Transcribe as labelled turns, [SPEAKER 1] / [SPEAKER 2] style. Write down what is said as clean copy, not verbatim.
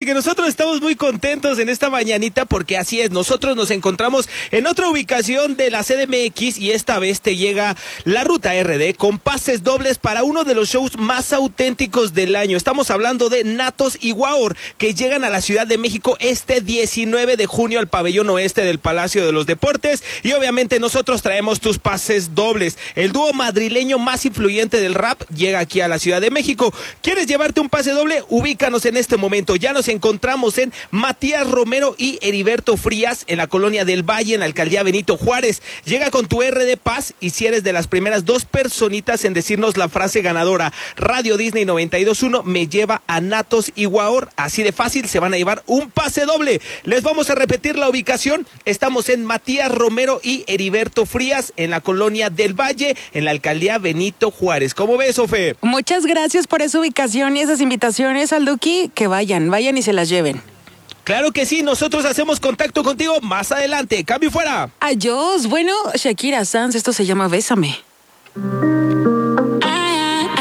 [SPEAKER 1] que nosotros estamos muy contentos en esta mañanita porque así es, nosotros nos encontramos en otra ubicación de la CDMX y esta vez te llega la Ruta RD con pases dobles para uno de los shows más auténticos del año. Estamos hablando de Natos y Guaor, que llegan a la Ciudad de México este 19 de junio al pabellón oeste del Palacio de los Deportes y obviamente nosotros traemos tus pases dobles. El dúo madrileño más influyente del rap llega aquí a la Ciudad de México. ¿Quieres llevarte un pase doble? Ubícanos en este momento. Ya nos encontramos en Matías Romero y Heriberto Frías en la Colonia del Valle, en la Alcaldía Benito Juárez. Llega con tu RD Paz y si eres de las primeras dos personitas en decirnos la frase ganadora, Radio Disney 92.1 me lleva a Natos y Guaor. Así de fácil se van a llevar un pase doble. Les vamos a repetir la ubicación. Estamos en Matías Romero y Heriberto Frías en la Colonia del Valle, en la Alcaldía Benito Juárez. ¿Cómo ves, Ofe?
[SPEAKER 2] Muchas gracias por esa ubicación y esas invitaciones, Alduki. Que vayan y se las lleven.
[SPEAKER 1] Claro que sí, nosotros hacemos contacto contigo más adelante. Cambio fuera.
[SPEAKER 2] Adiós. Bueno, Shakira Sanz, esto se llama Bésame.